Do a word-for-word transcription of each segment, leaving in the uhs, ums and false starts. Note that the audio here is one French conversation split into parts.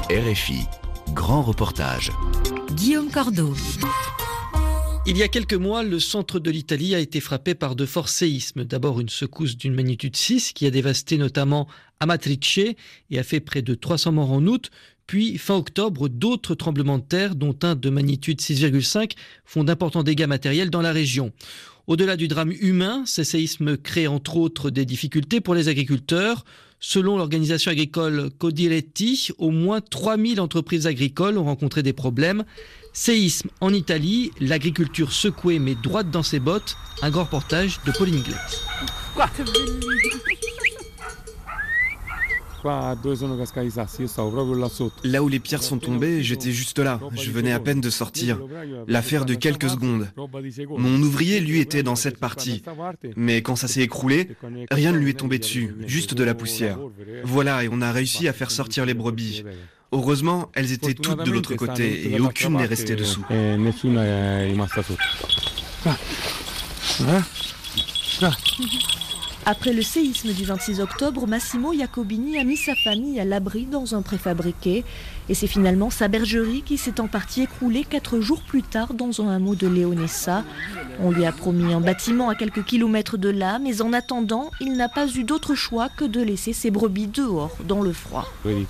R F I, grand reportage. Guillaume Cordeau. Il y a quelques mois, le centre de l'Italie a été frappé par de forts séismes. D'abord une secousse d'une magnitude six qui a dévasté notamment Amatrice et a fait près de trois cents morts en août. Puis, fin octobre, d'autres tremblements de terre, dont un de magnitude six virgule cinq, font d'importants dégâts matériels dans la région. Au-delà du drame humain, ces séismes créent entre autres des difficultés pour les agriculteurs. Selon l'organisation agricole Codiretti, au moins trois mille entreprises agricoles ont rencontré des problèmes. Séisme en Italie, l'agriculture secouée mais droite dans ses bottes. Un grand reportage de Pauline Glette. Là où les pierres sont tombées, j'étais juste là. Je venais à peine de sortir. L'affaire de quelques secondes. Mon ouvrier, lui, était dans cette partie. Mais quand ça s'est écroulé, rien ne lui est tombé dessus, juste de la poussière. Voilà, et on a réussi à faire sortir les brebis. Heureusement, elles étaient toutes de l'autre côté et aucune n'est restée dessous. Après le séisme du vingt-six octobre, Massimo Jacobini a mis sa famille à l'abri dans un préfabriqué. Et c'est finalement sa bergerie qui s'est en partie écroulée quatre jours plus tard dans un hameau de Leonessa. On lui a promis un bâtiment à quelques kilomètres de là, mais en attendant, il n'a pas eu d'autre choix que de laisser ses brebis dehors, dans le froid.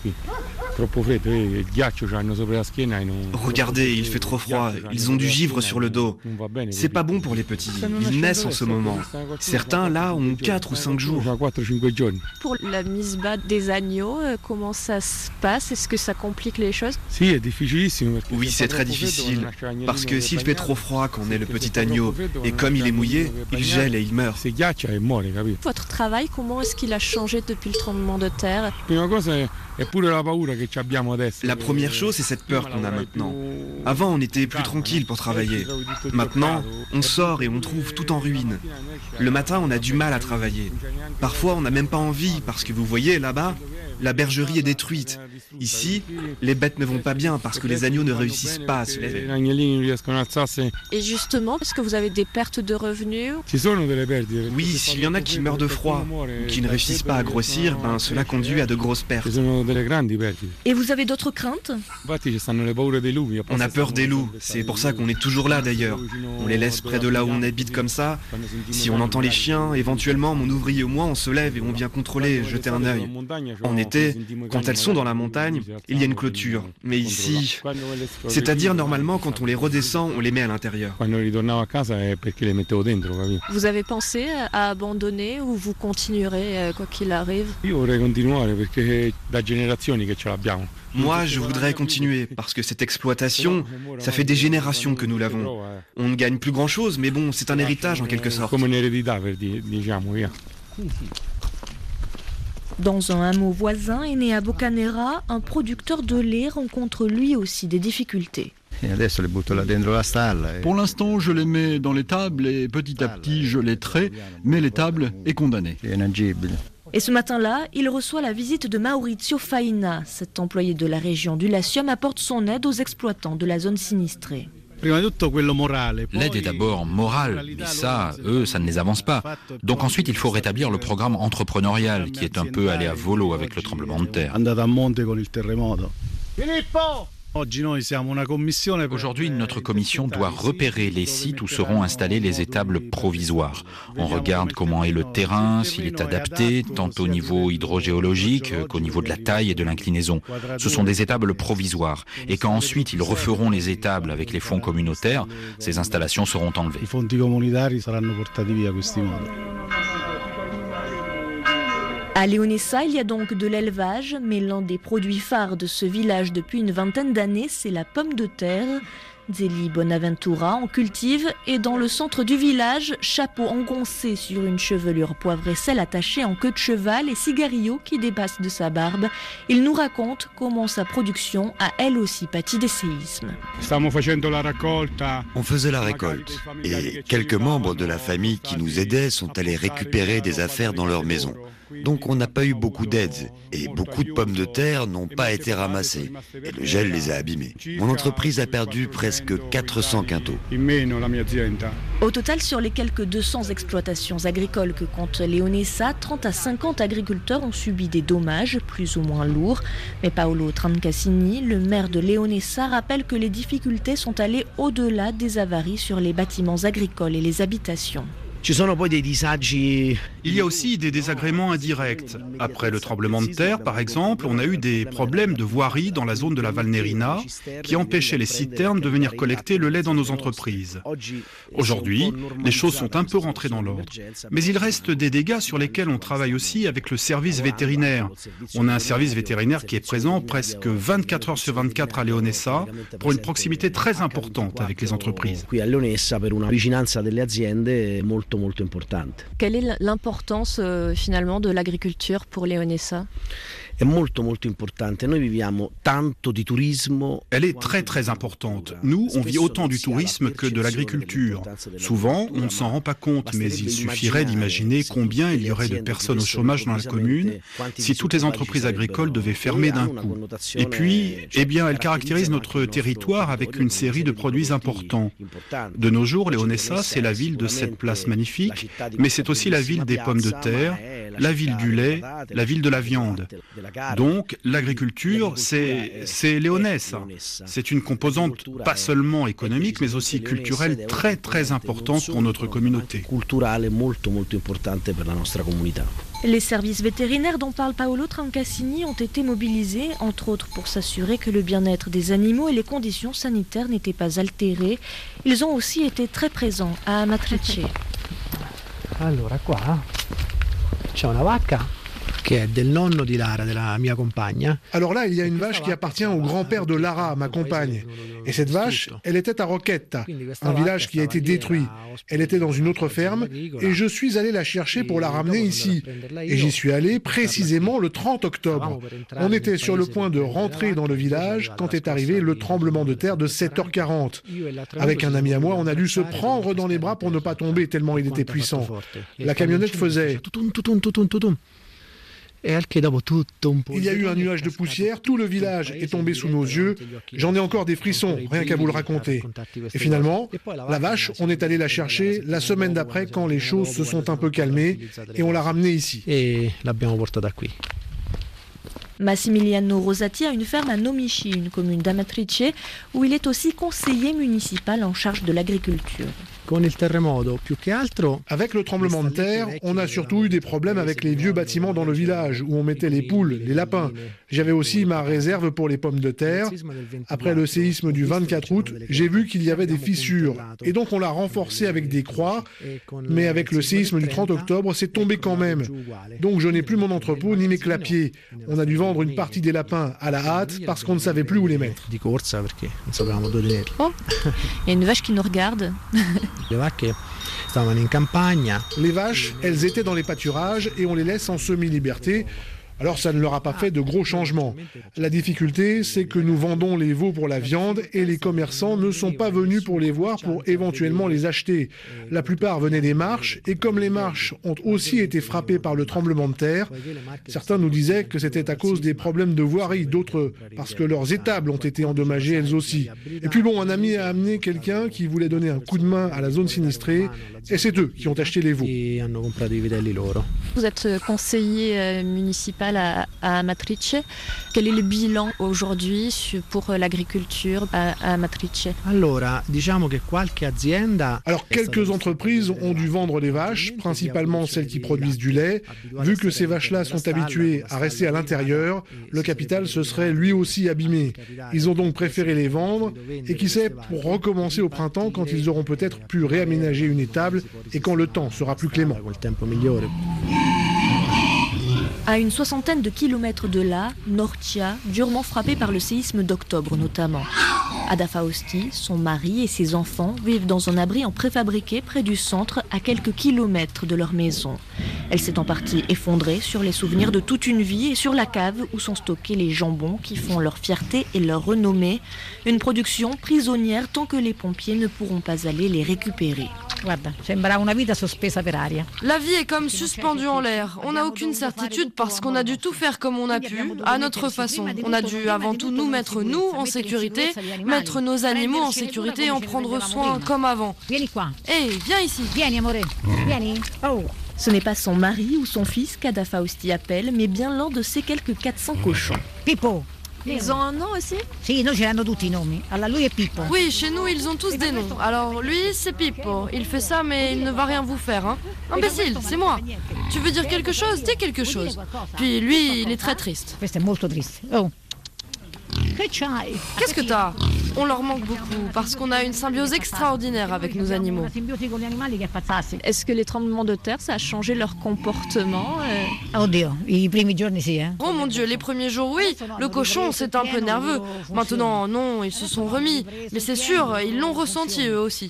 Regardez, il fait trop froid, ils ont du givre sur le dos. C'est pas bon pour les petits, ils naissent en ce moment. Certains, là, ont quatre ou cinq jours. Pour la mise bas des agneaux, comment ça se passe? Est-ce que ça complique les choses? Oui, c'est très difficile, parce que s'il fait trop froid quand on est le petit agneau, et comme il est mouillé, il gèle et il meurt. Votre travail, comment est-ce qu'il a changé depuis le tremblement de terre? La première chose, c'est cette peur qu'on a maintenant. Avant, on était plus tranquille pour travailler. Maintenant, on sort et on trouve tout en ruine. Le matin, on a du mal à travailler. Parfois, on n'a même pas envie, parce que vous voyez, là-bas, la bergerie est détruite. Ici, les bêtes ne vont pas bien parce que les agneaux ne réussissent pas à se lever. Et justement, est-ce que vous avez des pertes de revenus? Oui, s'il y en a qui meurent de froid ou qui ne réussissent pas à grossir, ben cela conduit à de grosses pertes. Et vous avez d'autres craintes? On a peur des loups, c'est pour ça qu'on est toujours là d'ailleurs. On les laisse près de là où on habite comme ça. Si on entend les chiens, éventuellement mon ouvrier ou moi, on se lève et on vient contrôler, jeter un œil. En été, quand elles sont dans la montagne, il y a une clôture. Mais ici, c'est-à-dire normalement quand on les redescend, on les met à l'intérieur. Vous avez pensé à abandonner ou vous continuerez quoi qu'il arrive? Moi, je voudrais continuer, parce que cette exploitation, ça fait des générations que nous l'avons. On ne gagne plus grand-chose, mais bon, c'est un héritage en quelque sorte. Dans un hameau voisin et né à Boccanera, un producteur de lait rencontre lui aussi des difficultés. Pour l'instant, je les mets dans l'étable et petit à petit, je les trais, mais l'étable est condamnée. Et ce matin-là, il reçoit la visite de Maurizio Faina. Cet employé de la région du Latium apporte son aide aux exploitants de la zone sinistrée. L'aide est d'abord morale, mais ça, eux, ça ne les avance pas. Donc ensuite, il faut rétablir le programme entrepreneurial qui est un peu allé à volo avec le tremblement de terre. Aujourd'hui, notre commission doit repérer les sites où seront installées les étables provisoires. On regarde comment est le terrain, s'il est adapté, tant au niveau hydrogéologique qu'au niveau de la taille et de l'inclinaison. Ce sont des étables provisoires. Et quand ensuite ils referont les étables avec les fonds communautaires, ces installations seront enlevées. À Leonessa, il y a donc de l'élevage, mais l'un des produits phares de ce village depuis une vingtaine d'années, c'est la pomme de terre. Zélie Bonaventura en cultive et dans le centre du village, chapeau engoncé sur une chevelure poivre et sel attachée en queue de cheval et cigarillo qui dépasse de sa barbe, il nous raconte comment sa production a elle aussi pâti des séismes. On faisait la récolte et quelques membres de la famille qui nous aidaient sont allés récupérer des affaires dans leur maison. donc on n'a pas eu beaucoup d'aides et beaucoup de pommes de terre n'ont pas été ramassées et le gel les a abîmées. Mon entreprise a perdu presque quatre cents quintaux. Au total, sur les quelques deux cents exploitations agricoles que compte Leonessa, trente à cinquante agriculteurs ont subi des dommages plus ou moins lourds. Mais Paolo Trancassini, le maire de Leonessa, rappelle que les difficultés sont allées au-delà des avaries sur les bâtiments agricoles et les habitations. Il y a aussi des désagréments indirects. Après le tremblement de terre, par exemple, on a eu des problèmes de voirie dans la zone de la Valnerina qui empêchaient les citernes de venir collecter le lait dans nos entreprises. Aujourd'hui, les choses sont un peu rentrées dans l'ordre. Mais il reste des dégâts sur lesquels on travaille aussi avec le service vétérinaire. On a un service vétérinaire qui est présent presque vingt-quatre heures sur vingt-quatre à Leonessa pour une proximité très importante avec les entreprises. Quelle est l'importance euh, finalement de l'agriculture pour Leonessa ? Elle est très très importante. Nous, on vit autant du tourisme que de l'agriculture. Souvent, on ne s'en rend pas compte, mais il suffirait d'imaginer combien il y aurait de personnes au chômage dans la commune si toutes les entreprises agricoles devaient fermer d'un coup. Et puis, eh bien, elle caractérise notre territoire avec une série de produits importants. De nos jours, Leonessa, c'est la ville de cette place magnifique, mais c'est aussi la ville des pommes de terre, la ville du lait, la ville de la viande. Donc, l'agriculture, c'est, c'est Leonessa. C'est une composante pas seulement économique, mais aussi culturelle très très importante pour notre communauté. Les services vétérinaires dont parle Paolo Trancassini ont été mobilisés, entre autres pour s'assurer que le bien-être des animaux et les conditions sanitaires n'étaient pas altérées. Ils ont aussi été très présents à Amatrice. Allora qua c'è una vacca che è del nonno di Lara, della mia compagna. Alors là, il y a une vache qui appartient au grand-père de Lara, ma compagne. Et cette vache, elle était à Rocchetta, un village qui a été détruit. Elle était dans une autre ferme et je suis allé la chercher pour la ramener ici. Et j'y suis allé précisément le trente octobre. On était sur le point de rentrer dans le village quand est arrivé le tremblement de terre de sept heures quarante. Avec un ami à moi, on a dû se prendre dans les bras pour ne pas tomber tellement il était puissant. La camionnette faisait... Il y a eu un nuage de poussière, tout le village est tombé sous nos yeux. J'en ai encore des frissons, rien qu'à vous le raconter. Et finalement, la vache, on est allé la chercher la semaine d'après quand les choses se sont un peu calmées et on l'a ramenée ici. Massimiliano Rosati a une ferme à Nomici, une commune d'Amatrice, où il est aussi conseiller municipal en charge de l'agriculture. Avec le tremblement de terre, on a surtout eu des problèmes avec les vieux bâtiments dans le village où on mettait les poules, les lapins. J'avais aussi ma réserve pour les pommes de terre. Après le séisme du vingt-quatre août, j'ai vu qu'il y avait des fissures. Et donc on l'a renforcé avec des croix. Mais avec le séisme du trente octobre, c'est tombé quand même. Donc je n'ai plus mon entrepôt ni mes clapiers. On a dû vendre une partie des lapins à la hâte parce qu'on ne savait plus où les mettre. Oh, il y a une vache qui nous regarde. Les vaches, elles étaient dans les pâturages et on les laisse en semi-liberté. Alors ça ne leur a pas fait de gros changements. La difficulté, c'est que nous vendons les veaux pour la viande et les commerçants ne sont pas venus pour les voir pour éventuellement les acheter. La plupart venaient des marches et comme les marches ont aussi été frappées par le tremblement de terre, certains nous disaient que c'était à cause des problèmes de voirie, d'autres parce que leurs étables ont été endommagées elles aussi. Et puis bon, un ami a amené quelqu'un qui voulait donner un coup de main à la zone sinistrée et c'est eux qui ont acheté les veaux. Vous êtes conseiller municipal à, à Amatrice. Quel est le bilan aujourd'hui pour l'agriculture à, à Amatrice? Alors, quelques entreprises ont dû vendre les vaches, principalement celles qui produisent du lait. Vu que ces vaches-là sont habituées à rester à l'intérieur, le capital se serait lui aussi abîmé. Ils ont donc préféré les vendre et qui sait, pour recommencer au printemps quand ils auront peut-être pu réaménager une étable et quand le temps sera plus clément. À une soixantaine de kilomètres de là, Norcia, durement frappée par le séisme d'octobre notamment. Ada Fausti, son mari et ses enfants vivent dans un abri en préfabriqué près du centre, à quelques kilomètres de leur maison. Elle s'est en partie effondrée sur les souvenirs de toute une vie et sur la cave où sont stockés les jambons qui font leur fierté et leur renommée. Une production prisonnière tant que les pompiers ne pourront pas aller les récupérer. La vie est comme suspendue en l'air. On n'a aucune certitude parce qu'on a dû tout faire comme on a pu, à notre façon. On a dû avant tout nous mettre nous en sécurité, mettre nos animaux en sécurité et en prendre soin comme avant. Hé, hey, viens ici. Ce n'est pas son mari ou son fils qu'Ada Fausti appelle, mais bien l'un de ses quelques quatre cents cochons. Pippo. Ils ont un nom aussi? Oui, chez nous, ils ont tous des noms. Alors, lui, c'est Pippo. Il fait ça, mais il ne va rien vous faire, hein. Imbécile, c'est moi. Tu veux dire quelque chose? Dis quelque chose. Puis lui, il est très triste. Qu'est-ce que t'as? On leur manque beaucoup parce qu'on a une symbiose extraordinaire avec nos animaux. Est-ce que les tremblements de terre, ça a changé leur comportement? Oh mon Dieu, les premiers jours, oui. Le cochon, c'est un peu nerveux. Maintenant, non, ils se sont remis. Mais c'est sûr, ils l'ont ressenti eux aussi.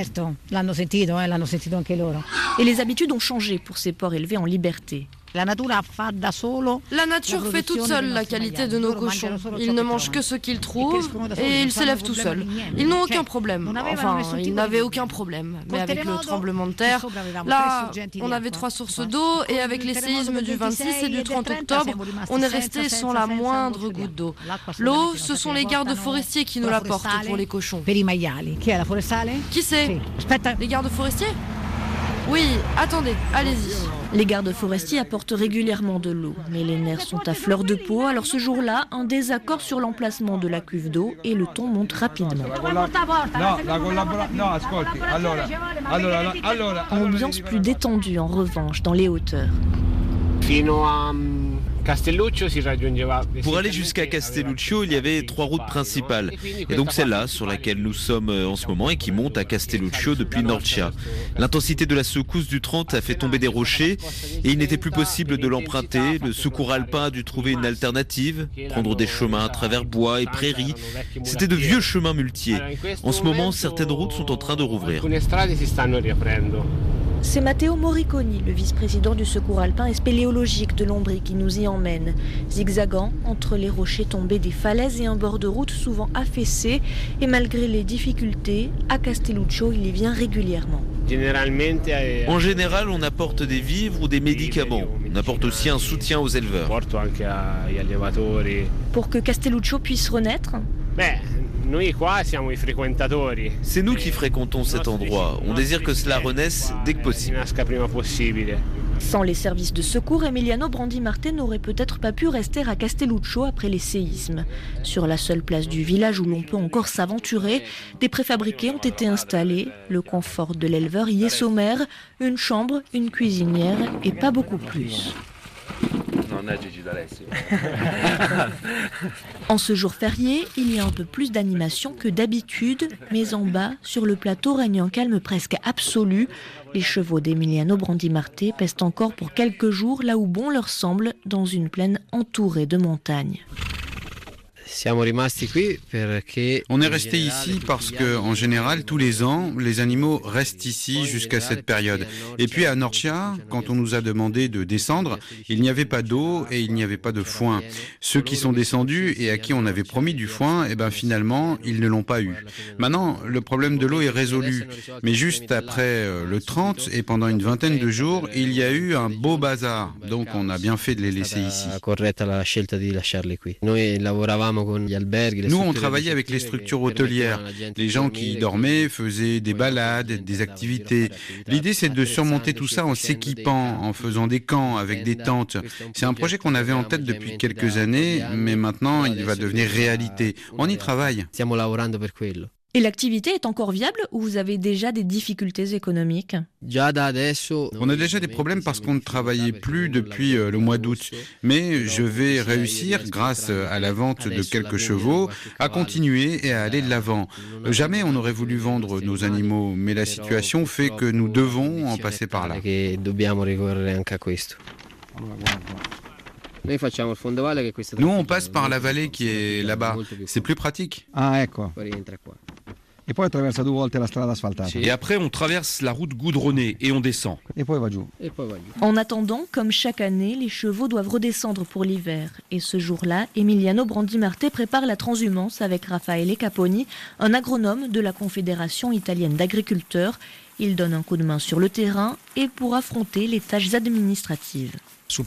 Et les habitudes ont changé pour ces porcs élevés en liberté. La nature fait toute seule la qualité de nos cochons. Ils ne mangent que ce qu'ils trouvent et ils s'élèvent tout seuls. Ils n'ont aucun problème. Enfin, ils n'avaient aucun problème. Mais avec le tremblement de terre, là, on avait trois sources d'eau et avec les séismes du vingt-six et du trente octobre, on est resté sans la moindre goutte d'eau. L'eau, ce sont les gardes forestiers qui nous l'apportent pour les cochons. Qui c'est? Les gardes forestiers? Oui, attendez, allez-y. Les gardes forestiers apportent régulièrement de l'eau, mais les nerfs sont à fleur de peau. Alors ce jour-là, un désaccord sur l'emplacement de la cuve d'eau et le ton monte rapidement. Ambiance plus détendue en revanche dans les hauteurs. Pour aller jusqu'à Castelluccio, il y avait trois routes principales. Et donc celle-là, sur laquelle nous sommes en ce moment et qui monte à Castelluccio depuis Norcia. L'intensité de la secousse du trente a fait tomber des rochers et il n'était plus possible de l'emprunter. Le secours alpin a dû trouver une alternative, prendre des chemins à travers bois et prairies. C'était de vieux chemins muletiers. En ce moment, certaines routes sont en train de rouvrir. C'est Matteo Moriconi, le vice-président du secours alpin et spéléologique de l'Ombrie, qui nous y emmène. Zigzagant entre les rochers tombés des falaises et un bord de route souvent affaissé. Et malgré les difficultés, à Castelluccio, il y vient régulièrement. En général, on apporte des vivres ou des médicaments. On apporte aussi un soutien aux éleveurs. Pour que Castelluccio puisse renaître ? C'est nous qui fréquentons cet endroit. On désire que cela renaisse dès que possible. Sans les services de secours, Emiliano Brandimarte n'aurait peut-être pas pu rester à Castelluccio après les séismes. Sur la seule place du village où l'on peut encore s'aventurer, des préfabriqués ont été installés. Le confort de l'éleveur y est sommaire, une chambre, une cuisinière et pas beaucoup plus. En ce jour férié, il y a un peu plus d'animation que d'habitude, mais en bas, sur le plateau, règne un calme presque absolu. Les chevaux d'Emiliano Brandimarte pèsent encore pour quelques jours là où bon leur semble, dans une plaine entourée de montagnes. On est resté ici parce que, en général, tous les ans, les animaux restent ici jusqu'à cette période. Et puis à Norcia, quand on nous a demandé de descendre, il n'y avait pas d'eau et il n'y avait pas de foin. Ceux qui sont descendus et à qui on avait promis du foin, eh ben finalement, ils ne l'ont pas eu. Maintenant, le problème de l'eau est résolu. Mais juste après le trente et pendant une vingtaine de jours, il y a eu un beau bazar. Donc on a bien fait de les laisser ici. Nous, on travaillait avec les structures hôtelières. Les gens qui y dormaient faisaient des balades, des activités. L'idée, c'est de surmonter tout ça en s'équipant, en faisant des camps avec des tentes. C'est un projet qu'on avait en tête depuis quelques années, mais maintenant, il va devenir réalité. On y travaille. Et l'activité est encore viable ou vous avez déjà des difficultés économiques ? On a déjà des problèmes parce qu'on ne travaillait plus depuis le mois d'août. Mais je vais réussir, grâce à la vente de quelques chevaux, à continuer et à aller de l'avant. Jamais on n'aurait voulu vendre nos animaux, mais la situation fait que nous devons en passer par là. Nous, on passe par la vallée qui est là-bas. C'est plus pratique. Ah, ecco. Et après, on traverse la route goudronnée et on descend. En attendant, comme chaque année, les chevaux doivent redescendre pour l'hiver. Et ce jour-là, Emiliano Brandimarte prépare la transhumance avec Raffaele Caponi, un agronome de la Confédération italienne d'agriculteurs. Il donne un coup de main sur le terrain et pour affronter les tâches administratives.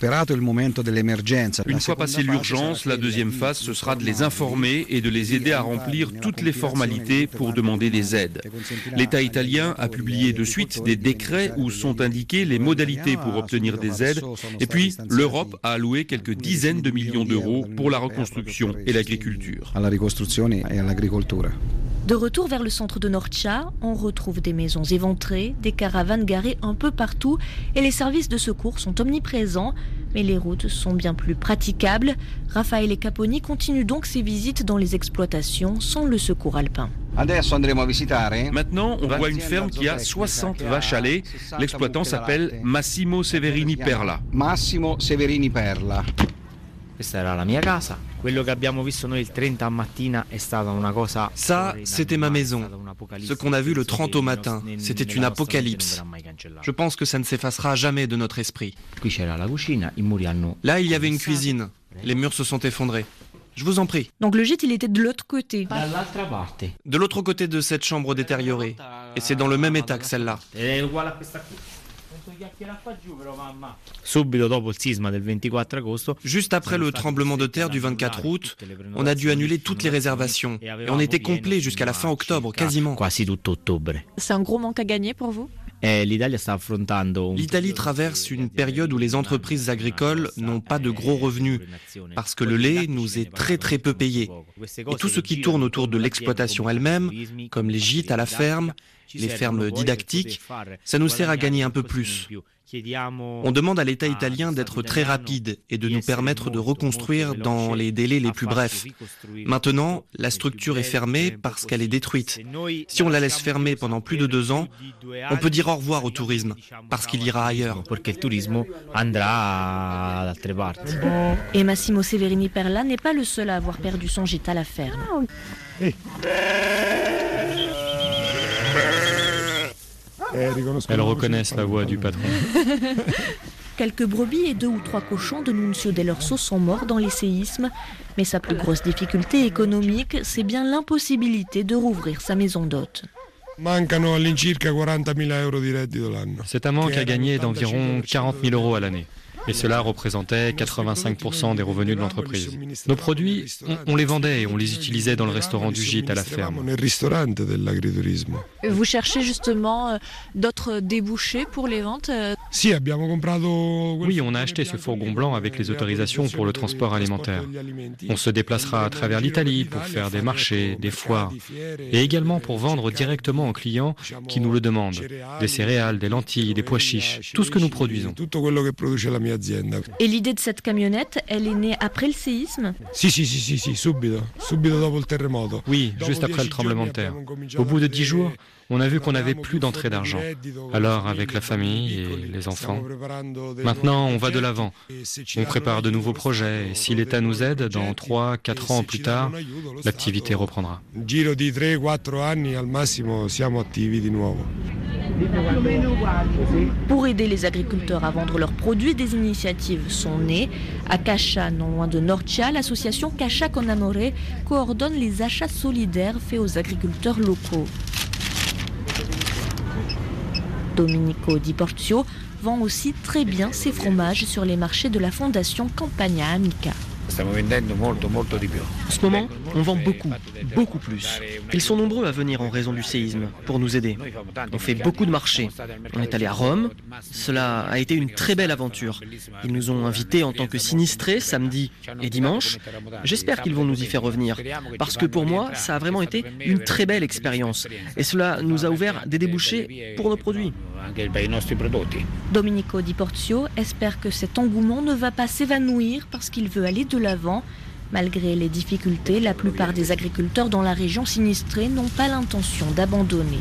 Une fois passée l'urgence, la deuxième phase, ce sera de les informer et de les aider à remplir toutes les formalités pour demander des aides. L'État italien a publié de suite des décrets où sont indiquées les modalités pour obtenir des aides. Et puis, l'Europe a alloué quelques dizaines de millions d'euros pour la reconstruction et l'agriculture. De retour vers le centre de Norcia, on retrouve des maisons éventrées, des caravanes garées un peu partout et les services de secours sont omniprésents. Mais les routes sont bien plus praticables. Raffaele Caponi continue donc ses visites dans les exploitations sans le secours alpin. Maintenant, on voit une ferme qui a soixante vaches à lait. L'exploitant s'appelle Massimo Severini Perla. Massimo Severini Perla. Ça, c'était ma maison. Ce qu'on a vu le trente au matin, c'était une apocalypse. Je pense que ça ne s'effacera jamais de notre esprit. Là, il y avait une cuisine. Les murs se sont effondrés. Je vous en prie. Donc le gîte, il était de l'autre côté. De l'autre côté de cette chambre détériorée. Et c'est dans le même état que celle-là. Juste après le tremblement de terre du vingt-quatre août, on a dû annuler toutes les réservations. Et on était complet jusqu'à la fin octobre, quasiment. C'est un gros manque à gagner pour vous ? L'Italie traverse une période où les entreprises agricoles n'ont pas de gros revenus, parce que le lait nous est très très peu payé. Et tout ce qui tourne autour de l'exploitation elle-même, comme les gîtes à la ferme, les fermes didactiques, ça nous sert à gagner un peu plus. On demande à l'État italien d'être très rapide et de nous permettre de reconstruire dans les délais les plus brefs. Maintenant, la structure est fermée parce qu'elle est détruite. Si on la laisse fermer pendant plus de deux ans, on peut dire au revoir au tourisme, parce qu'il ira ailleurs. Et Massimo Severini Perla n'est pas le seul à avoir perdu son gîte à la ferme. Elles reconnaissent la voix du patron. Quelques brebis et deux ou trois cochons de Nunzio dell'Orso sont morts dans les séismes, mais sa plus grosse difficulté économique, c'est bien l'impossibilité de rouvrir sa maison d'hôte. C'est un manque à gagner d'environ quarante mille euros à l'année. Et cela représentait quatre-vingt-cinq pour cent des revenus de l'entreprise. Nos produits, on, on les vendait et on les utilisait dans le restaurant du gîte à la ferme. Vous cherchez justement euh, d'autres débouchés pour les ventes euh... Oui, on a acheté ce fourgon blanc avec les autorisations pour le transport alimentaire. On se déplacera à travers l'Italie pour faire des marchés, des foires, et également pour vendre directement aux clients qui nous le demandent. Des céréales, des lentilles, des pois chiches, tout ce que nous produisons. Et l'idée de cette camionnette, elle est née après le séisme ? Oui, juste après le tremblement de terre. Au bout de dix jours, on a vu qu'on n'avait plus d'entrée d'argent. Alors, avec la famille et les enfants, maintenant on va de l'avant. On prépare de nouveaux projets et si l'État nous aide, dans trois quatre ans plus tard, l'activité reprendra. Pour aider les agriculteurs à vendre leurs produits, des initiatives sont nées. À Cascia, non loin de Norcia, l'association Cascia con Amore coordonne les achats solidaires faits aux agriculteurs locaux. Domenico Di Porzio vend aussi très bien ses fromages sur les marchés de la fondation Campagna Amica. En ce moment, on vend beaucoup, beaucoup plus. Ils sont nombreux à venir en raison du séisme pour nous aider. On fait beaucoup de marchés. On est allé à Rome. Cela a été une très belle aventure. Ils nous ont invités en tant que sinistrés samedi et dimanche. J'espère qu'ils vont nous y faire revenir. Parce que pour moi, ça a vraiment été une très belle expérience. Et cela nous a ouvert des débouchés pour nos produits. Domenico Di Porzio espère que cet engouement ne va pas s'évanouir parce qu'il veut aller de l'avant. Malgré les difficultés, la plupart des agriculteurs dans la région sinistrée n'ont pas l'intention d'abandonner.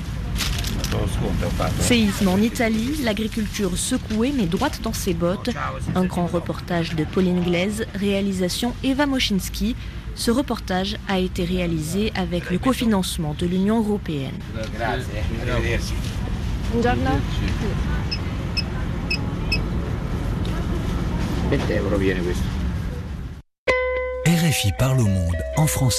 Séisme en Italie, l'agriculture secouée mais droite dans ses bottes. Un grand reportage de Pauline Glaise, réalisation Eva Moszinski. Ce reportage a été réalisé avec le cofinancement de l'Union européenne. Buongiorno. R F I parle au monde en français.